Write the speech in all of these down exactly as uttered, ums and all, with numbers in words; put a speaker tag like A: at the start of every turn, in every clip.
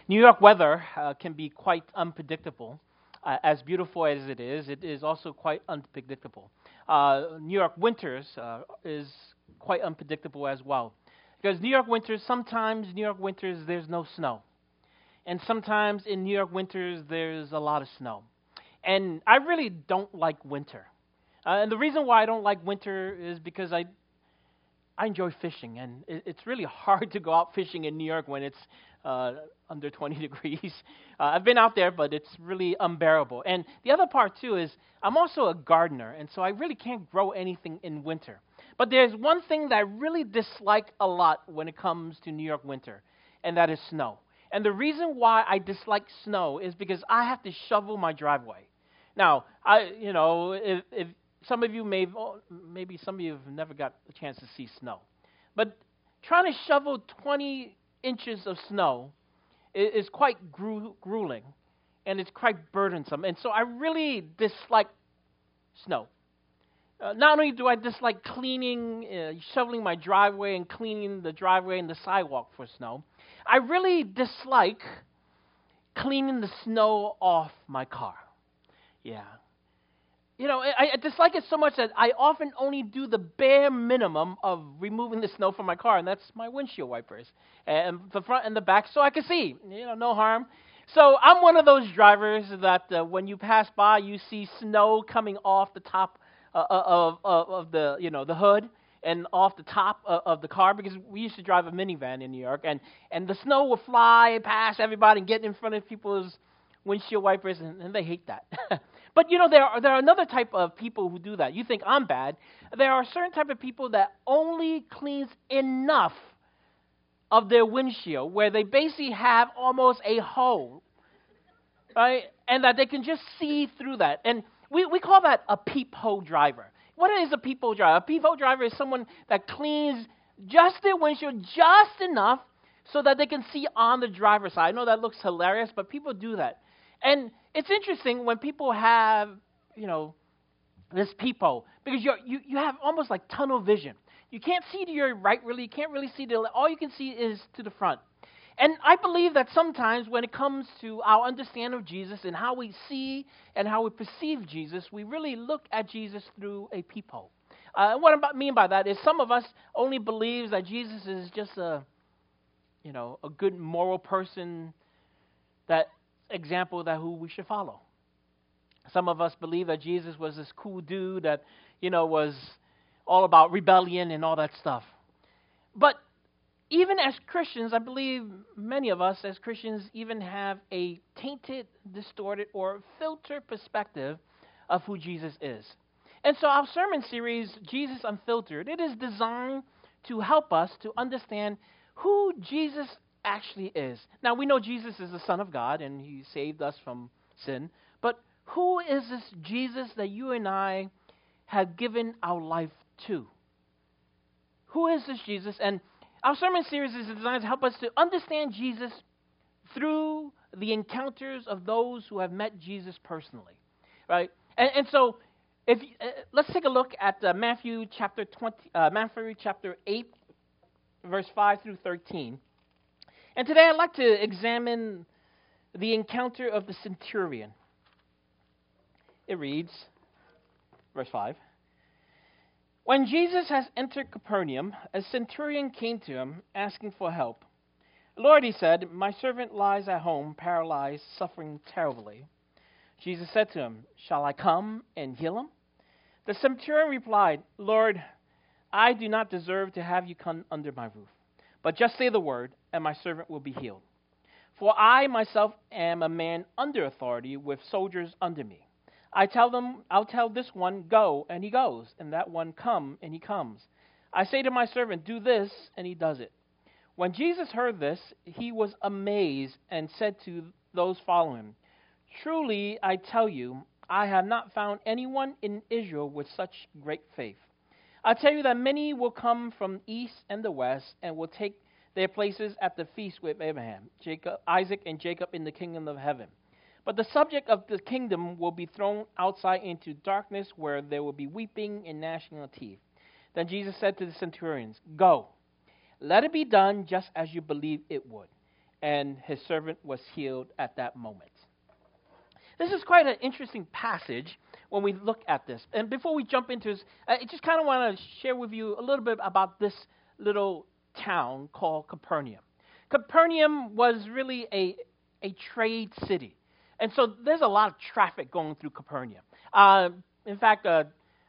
A: New York weather uh, can be quite unpredictable. Uh, as beautiful as it is, it is also quite unpredictable. Uh, New York winters uh, is quite unpredictable as well. Because New York winters, sometimes New York winters there's no snow. And sometimes in New York winters there's a lot of snow. And I really don't like winter. Uh, and the reason why I don't like winter is because I I enjoy fishing, and it, it's really hard to go out fishing in New York when it's uh, under twenty degrees. Uh, I've been out there, but it's really unbearable. And the other part, too, is I'm also a gardener, and so I really can't grow anything in winter. But there's one thing that I really dislike a lot when it comes to New York winter, and that is snow. And the reason why I dislike snow is because I have to shovel my driveway. Now, I, you know, if, if some of you may, maybe some of you have never got a chance to see snow. But trying to shovel twenty inches of snow is, is quite gru- grueling, and it's quite burdensome. And so I really dislike snow. Uh, not only do I dislike cleaning, uh, shoveling my driveway and cleaning the driveway and the sidewalk for snow, I really dislike cleaning the snow off my car. Yeah. You know, I, I dislike it so much that I often only do the bare minimum of removing the snow from my car, and that's my windshield wipers, and the front and the back, so I can see. You know, no harm. So I'm one of those drivers that uh, when you pass by, you see snow coming off the top uh, of, of of the you know the hood and off the top of, of the car, because we used to drive a minivan in New York, and and the snow would fly past everybody and get in front of people's windshield wipers, and, and they hate that. But, you know, there are, there are another type of people who do that. You think I'm bad. There are certain type of people that only cleans enough of their windshield where they basically have almost a hole, right? And that they can just see through that. And we, we call that a peephole driver. What is a peephole driver? A peephole driver is someone that cleans just their windshield just enough so that they can see on the driver's side. I know that looks hilarious, but people do that. And it's interesting when people have, you know, this peephole, because you're, you you have almost like tunnel vision. You can't see to your right, really. You can't really see to the left. All you can see is to the front. And I believe that sometimes when it comes to our understanding of Jesus and how we see and how we perceive Jesus, we really look at Jesus through a peephole. Uh, and what I mean by that is some of us only believes that Jesus is just a, you know, a good moral person, that example that who we should follow. Some of us believe that Jesus was this cool dude that, you know, was all about rebellion and all that stuff. But even as Christians, I believe many of us as Christians even have a tainted, distorted, or filtered perspective of who Jesus is. And so our sermon series, Jesus Unfiltered, it is designed to help us to understand who Jesus actually is. Now, we know Jesus is the Son of God, and he saved us from sin. But who is this Jesus that you and I have given our life to? Who is this Jesus? And our sermon series is designed to help us to understand Jesus through the encounters of those who have met Jesus personally, right? And, and so, if uh, let's take a look at uh, Matthew chapter twenty, uh, Matthew chapter eight, verse five through thirteen. And today I'd like to examine the encounter of the centurion. It reads, verse five. When Jesus has entered Capernaum, a centurion came to him, asking for help. Lord, he said, my servant lies at home, paralyzed, suffering terribly. Jesus said to him, shall I come and heal him? The centurion replied, Lord, I do not deserve to have you come under my roof. But just say the word, and my servant will be healed. For I myself am a man under authority, with soldiers under me. I tell them, I'll tell this one, go, and he goes, and that one, come, and he comes. I say to my servant, do this, and he does it. When Jesus heard this, he was amazed and said to those following him, truly, I tell you, I have not found anyone in Israel with such great faith. I tell you that many will come from east and the west and will take their places at the feast with Abraham, Jacob, Isaac, and Jacob in the kingdom of heaven. But the subject of the kingdom will be thrown outside into darkness, where there will be weeping and gnashing of teeth. Then Jesus said to the centurions, go, let it be done just as you believe it would. and his servant was healed at that moment. This is quite an interesting passage when we look at this. And before we jump into this, I just kind of want to share with you a little bit about this little town called Capernaum. Capernaum was really a, a trade city. And so there's a lot of traffic going through Capernaum. Uh, in fact, uh,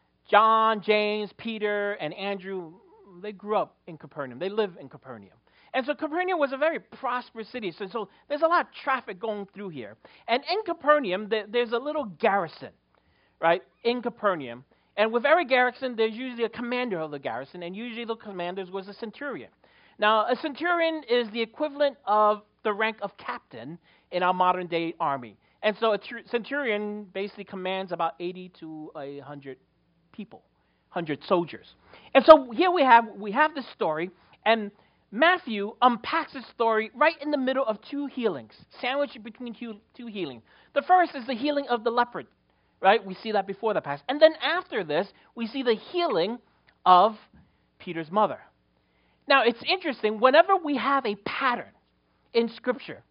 A: John, James, Peter, and Andrew, they grew up in Capernaum. They live in Capernaum. And so Capernaum was a very prosperous city. So, so there's a lot of traffic going through here. And in Capernaum, there, there's a little garrison, right, in Capernaum. And with every garrison, there's usually a commander of the garrison, and usually the commander was a centurion. Now, a centurion is the equivalent of the rank of captain in our modern-day army. And so a tr- centurion basically commands about eighty to one hundred people, one hundred soldiers. And so here we have we have this story, and Matthew unpacks the story right in the middle of two healings, sandwiched between two, two healings. The first is the healing of the leopard, right? We see that before the past. And then after this, we see the healing of Peter's mother. Now, it's interesting, whenever we have a pattern in Scripture,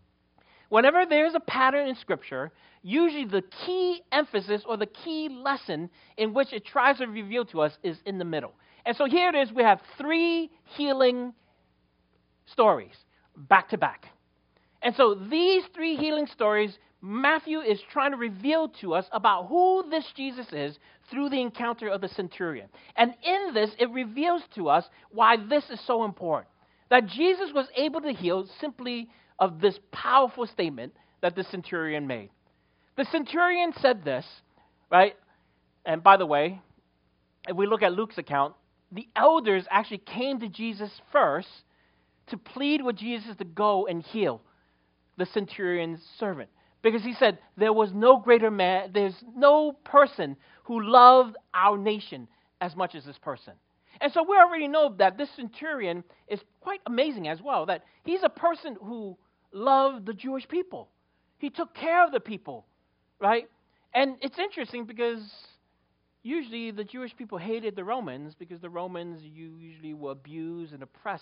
A: whenever there's a pattern in Scripture, usually the key emphasis or the key lesson in which it tries to reveal to us is in the middle. And so here it is, we have three healing stories, back to back. And so these three healing stories, Matthew is trying to reveal to us about who this Jesus is through the encounter of the centurion. And in this, it reveals to us why this is so important. That Jesus was able to heal simply of this powerful statement that the centurion made. The centurion said this, right? And by the way, if we look at Luke's account, the elders actually came to Jesus first to plead with Jesus to go and heal the centurion's servant. Because he said, there was no greater man, there's no person who loved our nation as much as this person. And so we already know that this centurion is quite amazing as well, that he's a person who loved the Jewish people. He took care of the people, right? And it's interesting because usually the Jewish people hated the Romans because the Romans usually will abuse and oppress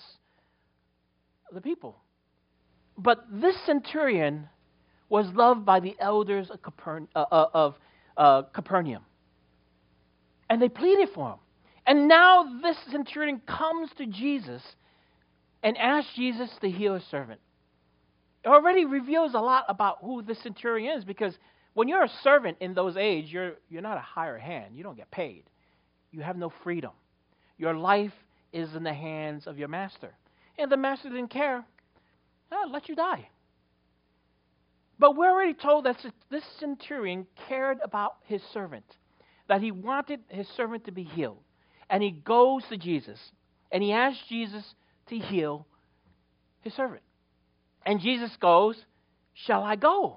A: the people. But this centurion was loved by the elders of, Capern- uh, uh, of uh, Capernaum. And they pleaded for him. And now this centurion comes to Jesus and asks Jesus to heal his servant. It already reveals a lot about who the centurion is, because when you're a servant in those age, you're you're not a higher hand. You don't get paid. You have no freedom. Your life is in the hands of your master. And the master didn't care. Oh, let you die. But we're already told that this centurion cared about his servant, that he wanted his servant to be healed. And he goes to Jesus, and he asks Jesus to heal his servant. And Jesus goes, shall I go?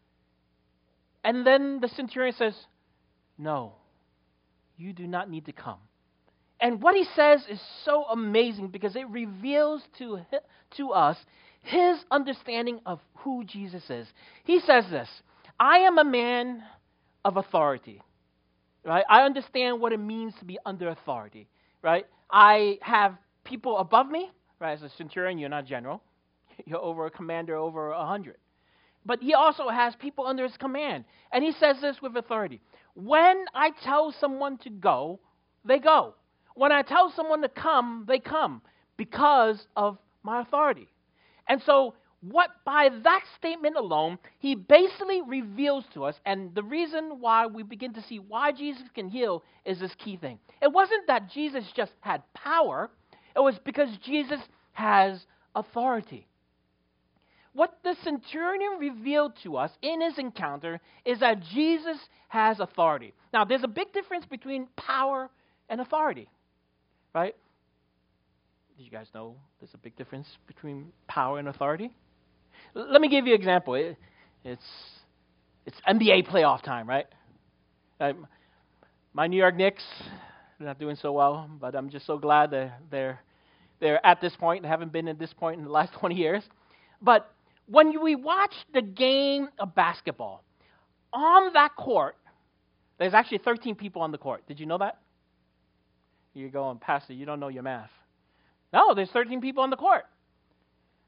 A: And then the centurion says, no, you do not need to come. And what he says is so amazing because it reveals to, to us his understanding of who Jesus is. He says this, I am a man of authority. Right? I understand what it means to be under authority. Right? I have people above me. Right? As a centurion, you're not general. You're over a commander over a hundred. But he also has people under his command. And he says this with authority. When I tell someone to go, they go. When I tell someone to come, they come because of my authority. And so what by that statement alone, he basically reveals to us, and the reason why we begin to see why Jesus can heal is this key thing. It wasn't that Jesus just had power. It was because Jesus has authority. What the centurion revealed to us in his encounter is that Jesus has authority. Now, there's a big difference between power and authority, right? Did you guys know there's a big difference between power and authority? L- let me give you an example. It, it's it's N B A playoff time, right? Uh, my New York Knicks, they're not doing so well, but I'm just so glad that they're they're at this point and haven't been at this point in the last twenty years. But when we watch the game of basketball, on that court, there's actually thirteen people on the court. Did you know that? You're going, Pastor, you don't know your math. No, there's thirteen people on the court.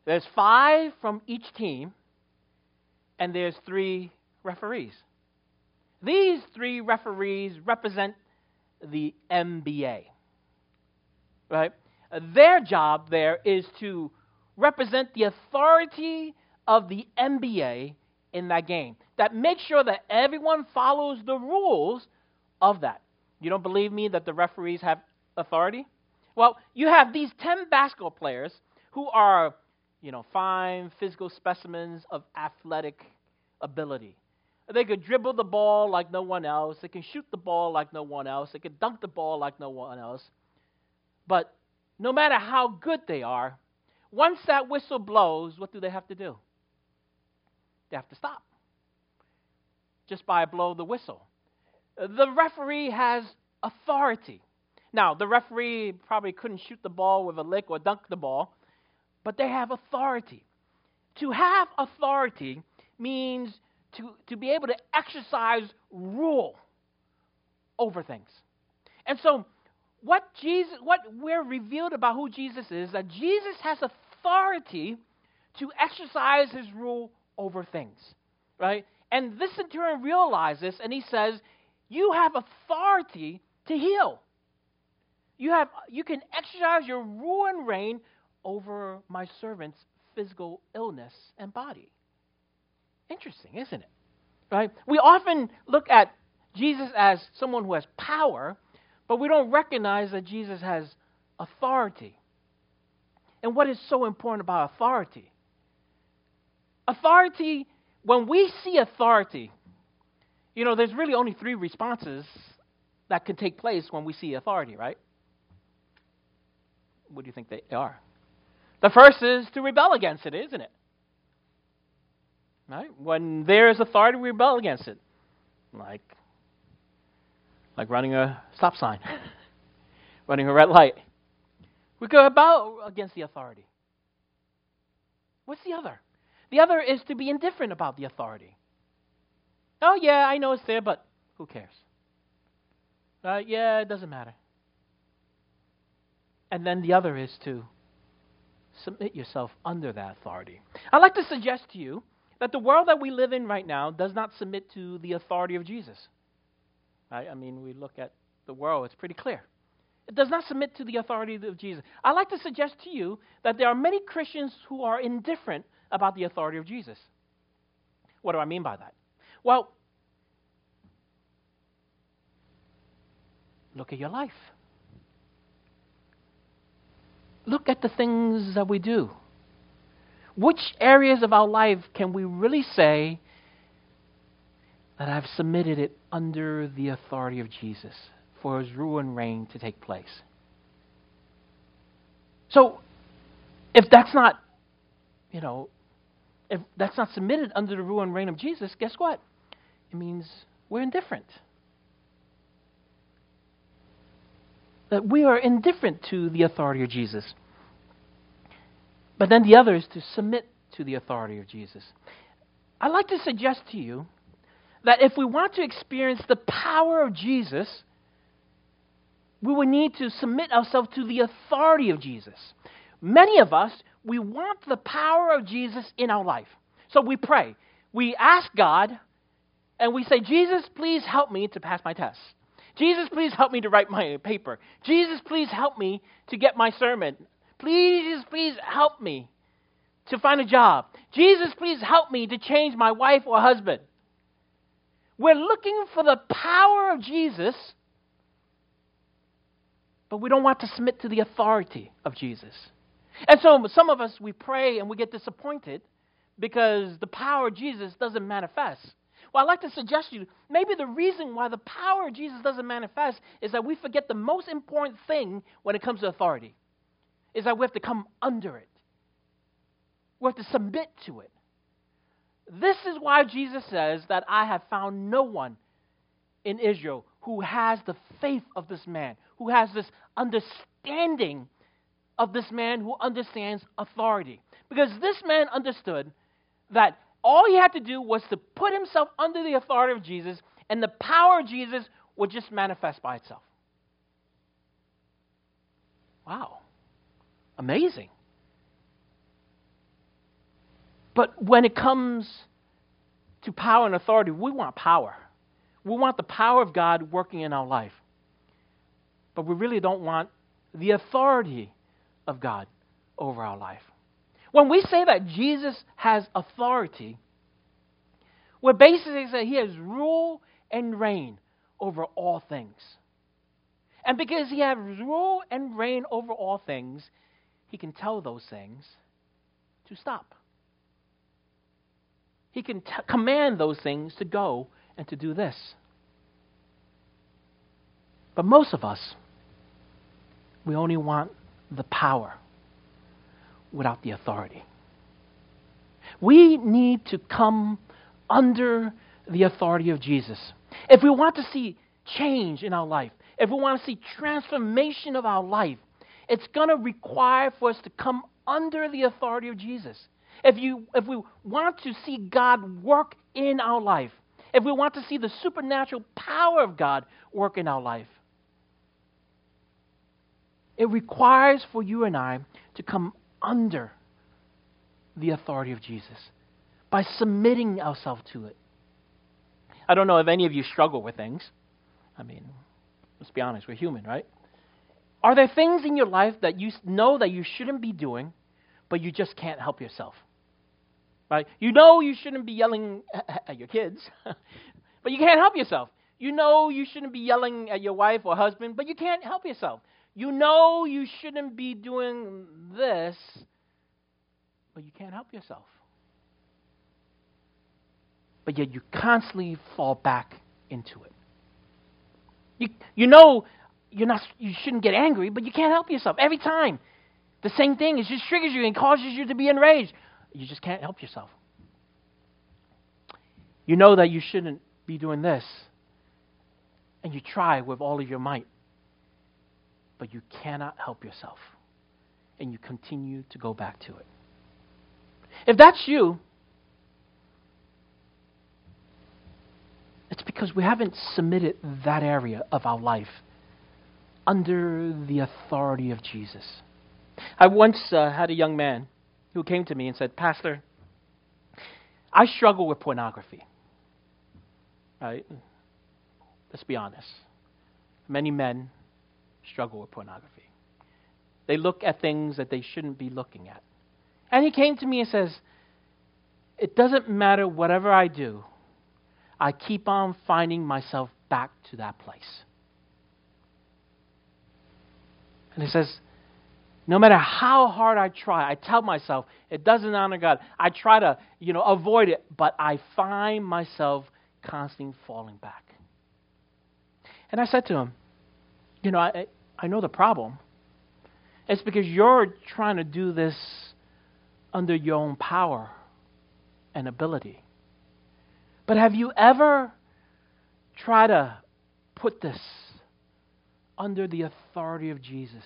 A: There's five from each team, and there's three referees. These three referees represent the N B A, right? Their job there is to represent the authority of the N B A in that game. That makes sure that everyone follows the rules of that. You don't believe me that the referees have authority? Well, you have these ten basketball players who are, you know, fine physical specimens of athletic ability. They could dribble the ball like no one else. They can shoot the ball like no one else. They can dunk the ball like no one else. But no matter how good they are, once that whistle blows, what do they have to do? They have to stop. Just by a blow of the whistle. The referee has authority. Now, the referee probably couldn't shoot the ball with a lick or dunk the ball, but they have authority. To have authority means to, to be able to exercise rule over things. And so what Jesus, what we're revealed about who Jesus is, that Jesus has authority to exercise his rule over things, right? And this centurion realizes, and he says, you have authority to heal. You have, you can exercise your rule and reign over my servant's physical illness and body. Interesting, isn't it? Right? We often look at Jesus as someone who has power, but we don't recognize that Jesus has authority. And what is so important about authority? Authority, when we see authority, you know, there's really only three responses that can take place when we see authority, right? What do you think they are? The first is to rebel against it, isn't it? Right? When there is authority, we rebel against it. Like, like running a stop sign, running a red light. We go about against the authority. What's the other? The other is to be indifferent about the authority. Oh, yeah, I know it's there, but who cares? Uh, yeah, it doesn't matter. And then the other is to submit yourself under that authority. I'd like to suggest to you that the world that we live in right now does not submit to the authority of Jesus. Right? I mean, we look at the world, it's pretty clear. It does not submit to the authority of Jesus. I'd like to suggest to you that there are many Christians who are indifferent about the authority of Jesus. What do I mean by that? Well, look at your life. Look at the things that we do. Which areas of our life can we really say that I've submitted it under the authority of Jesus for his rule and reign to take place? So, if that's not, you know, if that's not submitted under the rule and reign of Jesus, guess what? It means we're indifferent. That we are indifferent to the authority of Jesus. But then the other is to submit to the authority of Jesus. I'd like to suggest to you that if we want to experience the power of Jesus, we would need to submit ourselves to the authority of Jesus. Many of us, we want the power of Jesus in our life. So we pray. We ask God, and we say, Jesus, please help me to pass my test. Jesus, please help me to write my paper. Jesus, please help me to get my sermon. Please, please help me to find a job. Jesus, please help me to change my wife or husband. We're looking for the power of Jesus, but we don't want to submit to the authority of Jesus. And so some of us, we pray and we get disappointed because the power of Jesus doesn't manifest. Well, I'd like to suggest to you, maybe the reason why the power of Jesus doesn't manifest is that we forget the most important thing when it comes to authority, is that we have to come under it. We have to submit to it. This is why Jesus says that I have found no one in Israel who has the faith of this man, who has this understanding of this man who understands authority. Because this man understood that all he had to do was to put himself under the authority of Jesus, and the power of Jesus would just manifest by itself. Wow. Amazing. But when it comes to power and authority, we want power. We want the power of God working in our life. But we really don't want the authority of God over our life. When we say that Jesus has authority, we're basically saying he has rule and reign over all things. And because he has rule and reign over all things, he can tell those things to stop. He can t- command those things to go and to do this. But most of us, we only want the power without the authority. We need to come under the authority of Jesus. If we want to see change in our life, if we want to see transformation of our life, it's going to require for us to come under the authority of Jesus. If you, if we want to see God work in our life, if we want to see the supernatural power of God work in our life, it requires for you and I to come under the authority of Jesus by submitting ourselves to it. I don't know if any of you struggle with things. I mean, let's be honest, we're human, right? Are there things in your life that you know that you shouldn't be doing, but you just can't help yourself? Right? You know you shouldn't be yelling at your kids, but you can't help yourself. You know you shouldn't be yelling at your wife or husband, but you can't help yourself. You know you shouldn't be doing this, but you can't help yourself. But yet you constantly fall back into it. You you know you're not you shouldn't get angry, but you can't help yourself. Every time the same thing, it just triggers you and causes you to be enraged. You just can't help yourself. You know that you shouldn't be doing this, and you try with all of your might, but you cannot help yourself, and you continue to go back to it. If that's you, it's because we haven't submitted that area of our life under the authority of Jesus. I once uh, had a young man who came to me and said, "Pastor, I struggle with pornography." Right? Let's be honest. Many men struggle with pornography. They look at things that they shouldn't be looking at. And he came to me and says, "It doesn't matter whatever I do, I keep on finding myself back to that place." And he says, no matter how hard I try, I tell myself it doesn't honor God. I try to, you know, avoid it, but I find myself constantly falling back. And I said to him, you know, I, I know the problem. It's because you're trying to do this under your own power and ability. But have you ever tried to put this under the authority of Jesus?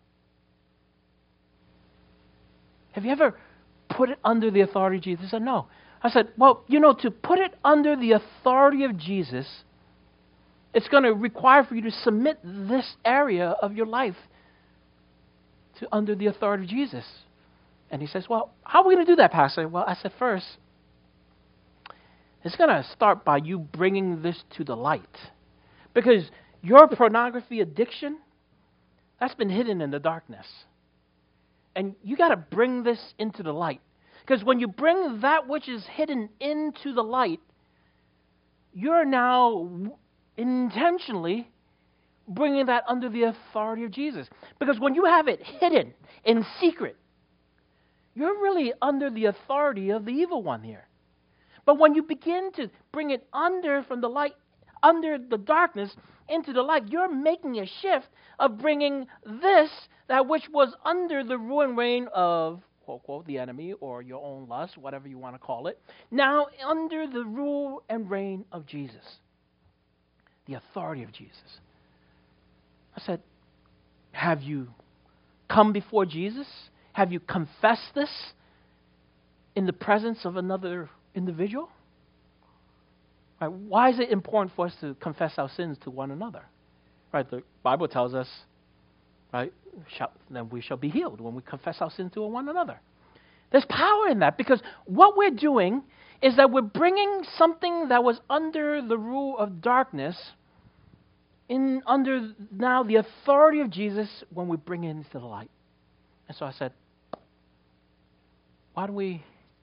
A: Have you ever put it under the authority of Jesus? He said, no. I said, well, you know, to put it under the authority of Jesus, it's going to require for you to submit this area of your life to under the authority of Jesus. And he says, well, how are we going to do that, Pastor? Well, I said, first, it's going to start by you bringing this to the light. Because your pornography addiction, that's been hidden in the darkness. And you got to bring this into the light. Because when you bring that which is hidden into the light, you're now intentionally bringing that under the authority of Jesus. Because when you have it hidden in secret, you're really under the authority of the evil one here. But when you begin to bring it under from the light, under the darkness, into the light, you're making a shift of bringing this, that which was under the rule and reign of, quote, quote, the enemy or your own lust, whatever you want to call it, now under the rule and reign of Jesus, the authority of Jesus. I said, have you come before Jesus? Have you confessed this in the presence of another individual? Right? Why is it important for us to confess our sins to one another? Right? The Bible tells us, right, shall, then we shall be healed when we confess our sins to one another. There's power in that because what we're doing is that we're bringing something that was under the rule of darkness in under now the authority of Jesus when we bring it into the light. And so I said, why don't we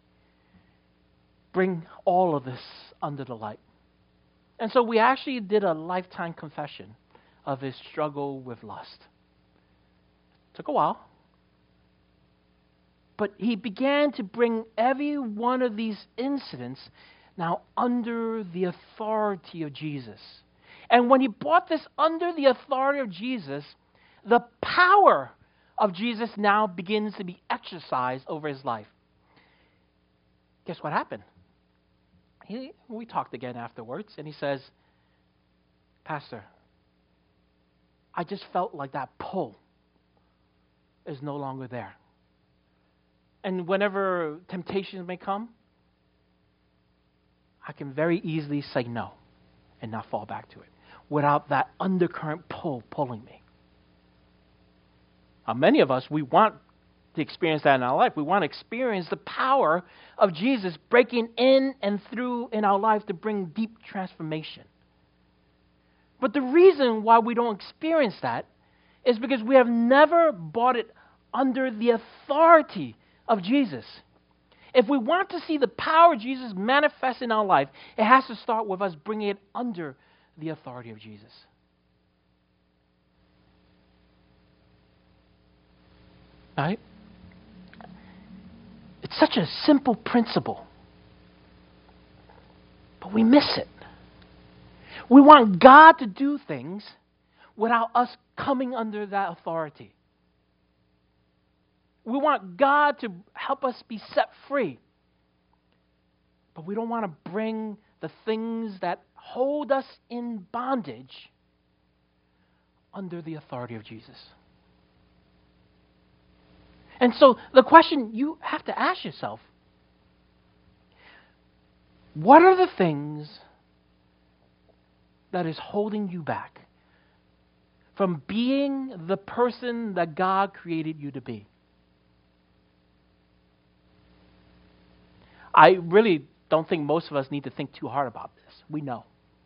A: bring all of this under the light? And so we actually did a lifetime confession of his struggle with lust. Took a while. But he began to bring every one of these incidents now under the authority of Jesus. And when he brought this under the authority of Jesus, the power of Jesus now begins to be exercised over his life. Guess what happened? He, we talked again afterwards, and he says, Pastor, I just felt like that pull is no longer there. And whenever temptations may come, I can very easily say no and not fall back to it without that undercurrent pull pulling me. Now, many of us, we want to experience that in our life. We want to experience the power of Jesus breaking in and through in our life to bring deep transformation. But the reason why we don't experience that is because we have never brought it under the authority of Jesus. If we want to see the power of Jesus manifest in our life, it has to start with us bringing it under the authority of Jesus. Right? It's such a simple principle, but we miss it. We want God to do things without us coming under that authority. We want God to help us be set free, but we don't want to bring the things that hold us in bondage under the authority of Jesus. And so the question you have to ask yourself, what are the things that is holding you back from being the person that God created you to be? I really don't think most of us need to think too hard about this. We know.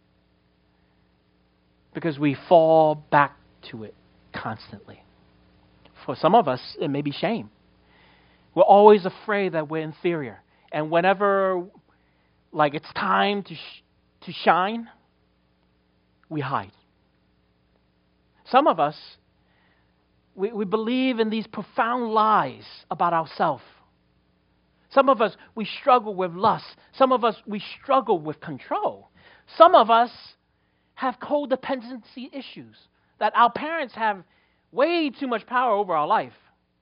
A: Because we fall back to it constantly. For some of us, it may be shame. We're always afraid that we're inferior. And whenever, like, it's time to sh- to shine, we hide. Some of us, we, we believe in these profound lies about ourselves. Some of us, we struggle with lust. Some of us, we struggle with control. Some of us have codependency issues, that our parents have way too much power over our life.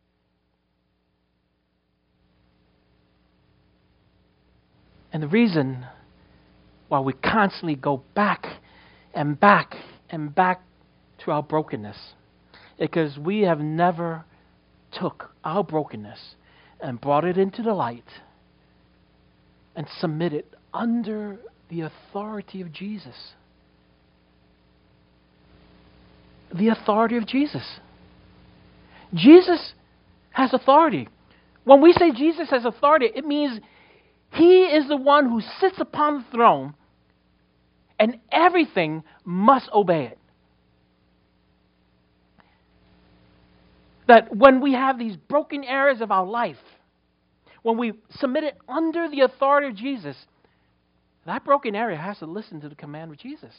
A: And the reason why we constantly go back and back and back to our brokenness is because we have never took our brokenness and brought it into the light and submitted under the authority of Jesus. The authority of Jesus. Jesus has authority. When we say Jesus has authority, it means he is the one who sits upon the throne and everything must obey it. That when we have these broken areas of our life, when we submit it under the authority of Jesus, that broken area has to listen to the command of Jesus.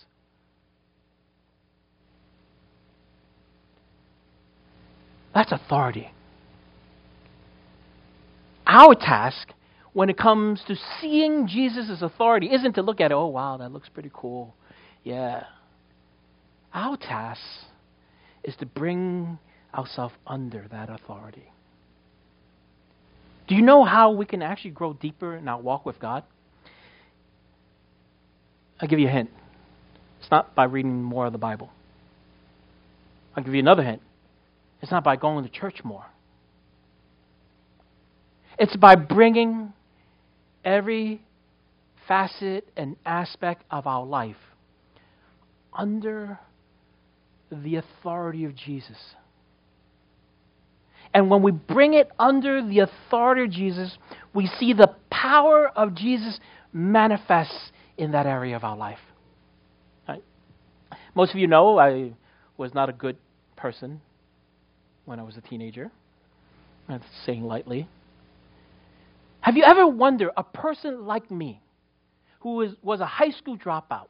A: That's authority. Our task when it comes to seeing Jesus' authority isn't to look at it, oh wow, that looks pretty cool. Yeah. Our task is to bring ourselves under that authority. Do you know how we can actually grow deeper in our walk with God? I'll give you a hint. It's not by reading more of the Bible. I'll give you another hint. It's not by going to church more. It's by bringing every facet and aspect of our life under the authority of Jesus. And when we bring it under the authority of Jesus, we see the power of Jesus manifest in that area of our life. Right? Most of you know I was not a good person when I was a teenager. That's saying lightly. Have you ever wondered, a person like me, who was, was a high school dropout,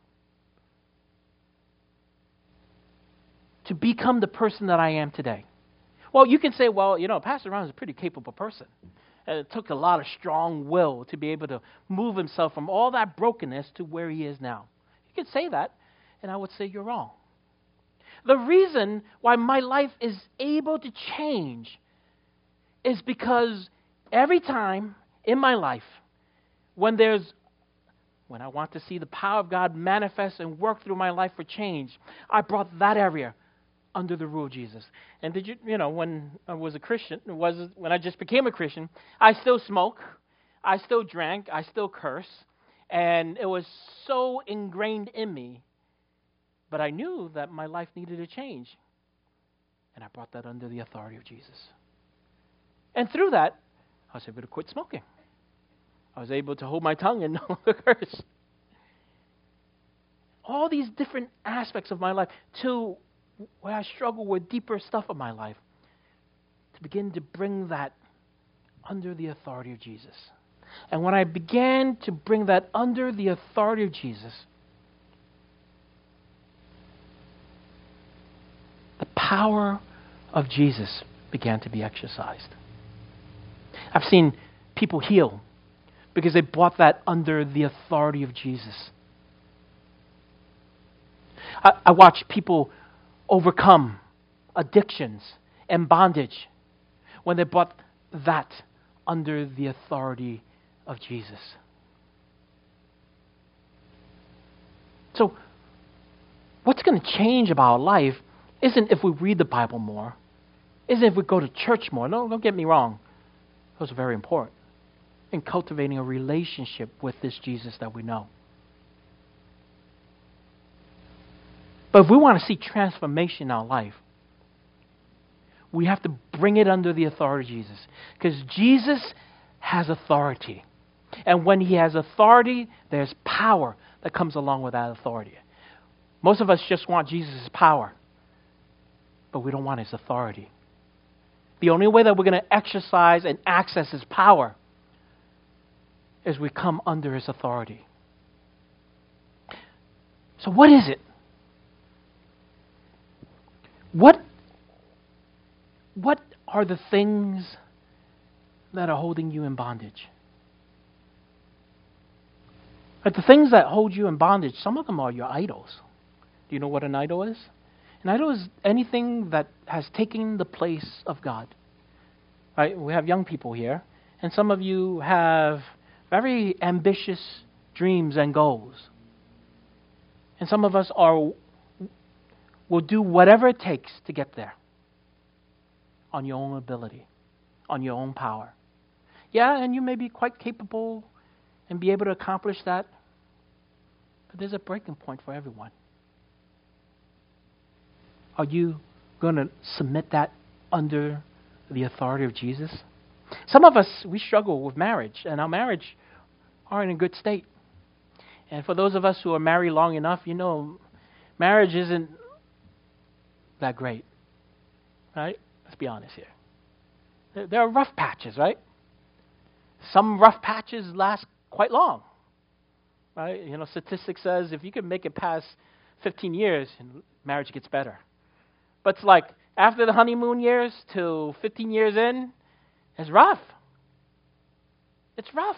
A: to become the person that I am today? Well, you can say, well, you know, Pastor Ron is a pretty capable person. And it took a lot of strong will to be able to move himself from all that brokenness to where he is now. You can say that, and I would say you're wrong. The reason why my life is able to change is because every time in my life, when there's when I want to see the power of God manifest and work through my life for change, I brought that area under the rule of Jesus. And did you, you know, when I was a Christian, was when I just became a Christian, I still smoke, I still drank, I still curse, and it was so ingrained in me. But I knew that my life needed to change, and I brought that under the authority of Jesus. And through that, I was able to quit smoking. I was able to hold my tongue and no curse. All these different aspects of my life, to where I struggle with deeper stuff of my life, to begin to bring that under the authority of Jesus. And when I began to bring that under the authority of Jesus, the power of Jesus began to be exercised. I've seen people heal because they brought that under the authority of Jesus. I, I watch people overcome addictions and bondage when they brought that under the authority of Jesus. So, what's going to change about our life isn't if we read the Bible more, isn't if we go to church more. No, don't get me wrong. Those are very important in cultivating a relationship with this Jesus that we know. But if we want to see transformation in our life, we have to bring it under the authority of Jesus. Because Jesus has authority. And when he has authority, there's power that comes along with that authority. Most of us just want Jesus' power, but we don't want his authority. The only way that we're going to exercise and access his power is we come under his authority. So what is it? What, what are the things that are holding you in bondage? But the things that hold you in bondage, some of them are your idols. Do you know what an idol is? An idol is anything that has taken the place of God. Right? We have young people here, and some of you have very ambitious dreams and goals. And some of us are will do whatever it takes to get there on your own ability, on your own power. Yeah, and you may be quite capable and be able to accomplish that, but there's a breaking point for everyone. Are you going to submit that under the authority of Jesus? Some of us, we struggle with marriage, and our marriage aren't in a good state. And for those of us who are married long enough, you know, marriage isn't that great, right? Let's be honest here. There, there are rough patches, right? Some rough patches last quite long, right? You know, statistics says if you can make it past fifteen years, marriage gets better. But it's like after the honeymoon years to fifteen years in, it's rough. It's rough.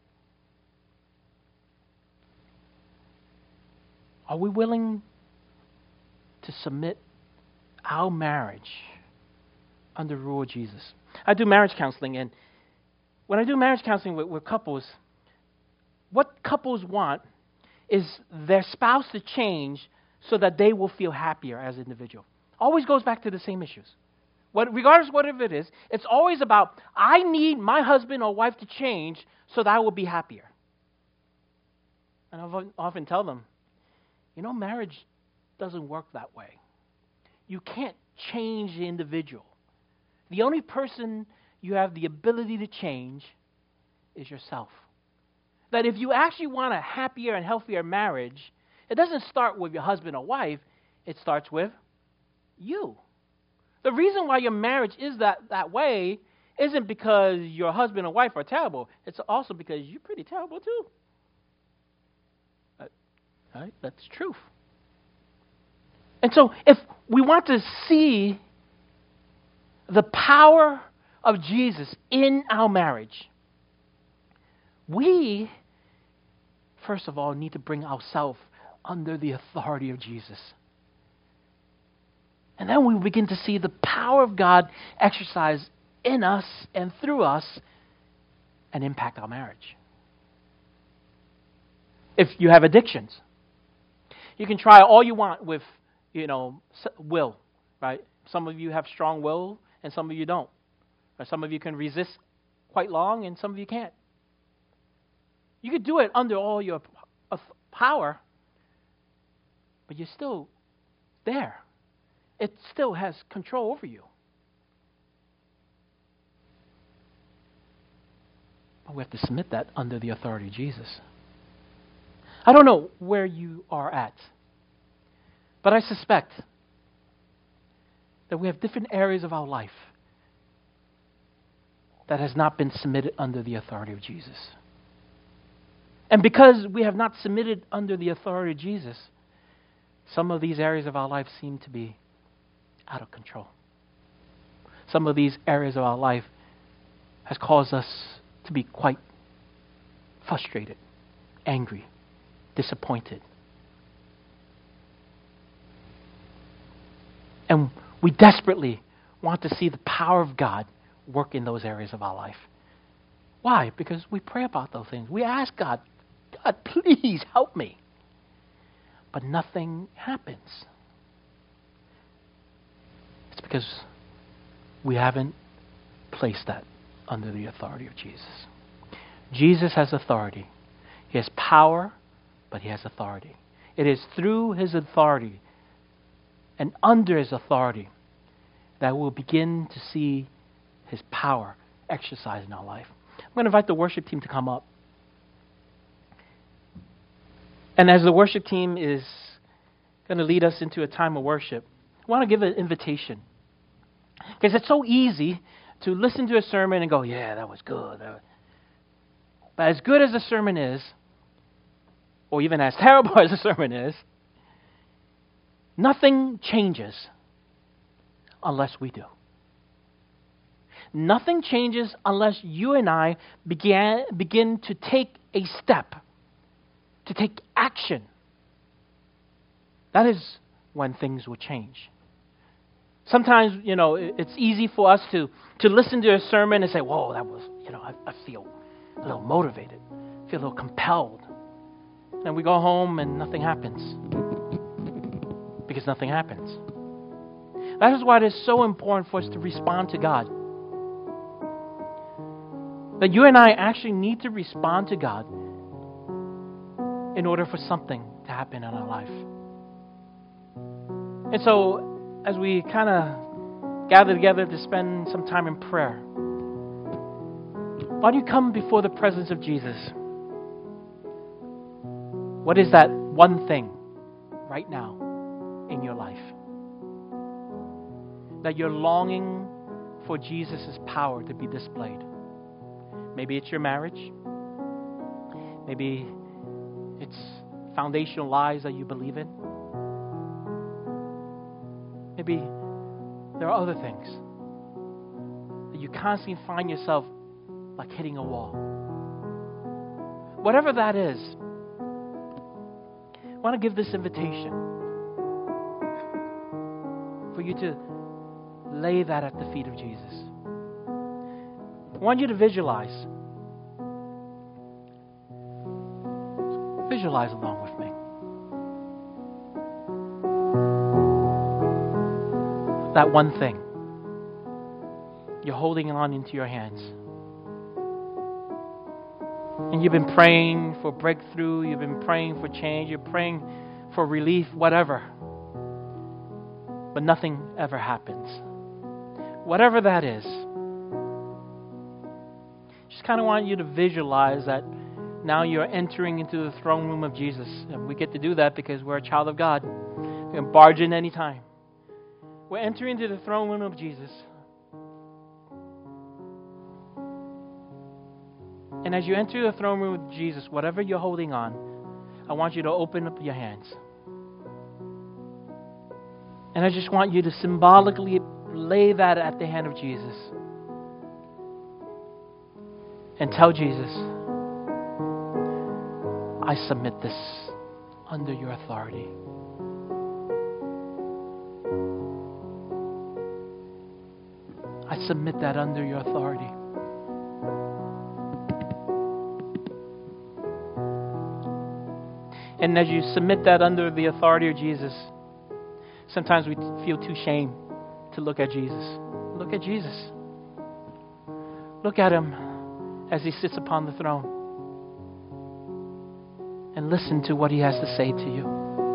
A: Are we willing to submit our marriage under the rule of Jesus? I do marriage counseling, and when I do marriage counseling with, with couples, what couples want is their spouse to change so that they will feel happier as an individual. Always goes back to the same issues. What, regardless of whatever it is, it's always about, I need my husband or wife to change so that I will be happier. And I often tell them, you know, marriage doesn't work that way. You can't change the individual. The only person you have the ability to change is yourself. That if you actually want a happier and healthier marriage, it doesn't start with your husband or wife. It starts with you. The reason why your marriage is that, that way isn't because your husband or wife are terrible. It's also because you're pretty terrible too. Uh, right? That's truth. And so if we want to see the power of Jesus in our marriage, we, first of all, need to bring ourselves under the authority of Jesus. And then we begin to see the power of God exercised in us and through us and impact our marriage. If you have addictions, you can try all you want with, you know, will, right? Some of you have strong will and some of you don't. Or some of you can resist quite long and some of you can't. You could do it under all your power, but you're still there. It still has control over you. But we have to submit that under the authority of Jesus. I don't know where you are at, but I suspect that we have different areas of our life that has not been submitted under the authority of Jesus. And because we have not submitted under the authority of Jesus, some of these areas of our life seem to be out of control. Some of these areas of our life has caused us to be quite frustrated, angry, disappointed. And we desperately want to see the power of God work in those areas of our life. Why? Because we pray about those things. We ask God, God, please help me. But nothing happens. It's because we haven't placed that under the authority of Jesus. Jesus has authority. He has power, but he has authority. It is through his authority and under his authority that we'll begin to see his power exercised in our life. I'm going to invite the worship team to come up. And as the worship team is going to lead us into a time of worship, I want to give an invitation. Because it's so easy to listen to a sermon and go, yeah, that was good. But as good as a sermon is, or even as terrible as a sermon is, nothing changes unless we do. Nothing changes unless you and I began, begin to take a step, to take action. That is when things will change. Sometimes, you know, it's easy for us to, to listen to a sermon and say, whoa, that was, you know, I, I feel a little motivated, I feel a little compelled. And we go home and nothing happens. Because nothing happens. That is why it is so important for us to respond to God. That you and I actually need to respond to God in order for something to happen in our life. And so, as we kind of gather together to spend some time in prayer, why don't you come before the presence of Jesus? What is that one thing right now in your life that you're longing for Jesus' power to be displayed? Maybe it's your marriage. Maybe it's foundational lies that you believe in. Maybe there are other things that you constantly find yourself like hitting a wall. Whatever that is, I want to give this invitation for you to lay that at the feet of Jesus. I want you to visualize. Visualize along with me. That one thing you're holding on into your hands. And you've been praying for breakthrough, you've been praying for change, you're praying for relief, whatever. But nothing ever happens. Whatever that is. Just kind of want you to visualize that now you're entering into the throne room of Jesus. And we get to do that because we're a child of God. We can barge in any time. We're entering into the throne room of Jesus. And as you enter the throne room of Jesus, whatever you're holding on, I want you to open up your hands. And I just want you to symbolically lay that at the hand of Jesus. And tell Jesus, I submit this under your authority. I submit that under your authority. And as you submit that under the authority of Jesus, sometimes we feel too ashamed to look at Jesus. Look at Jesus. Look at him as he sits upon the throne. And listen to what he has to say to you.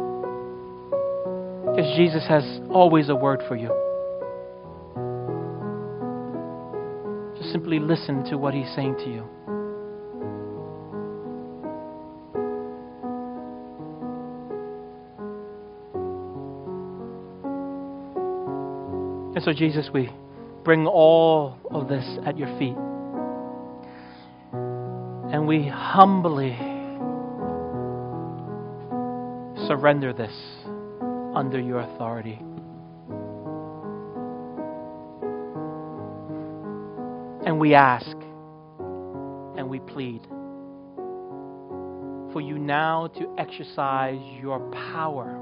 A: Because Jesus has always a word for you. Just simply listen to what he's saying to you. And so, Jesus, we bring all of this at your feet. And we humbly surrender this under your authority. And we ask and we plead for you now to exercise your power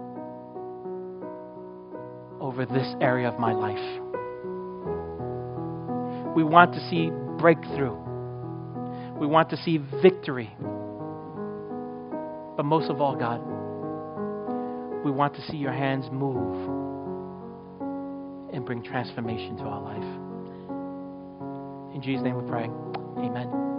A: over this area of my life. We want to see breakthrough. We want to see victory. But most of all, God, we want to see your hands move and bring transformation to our life. In Jesus' name we pray. Amen.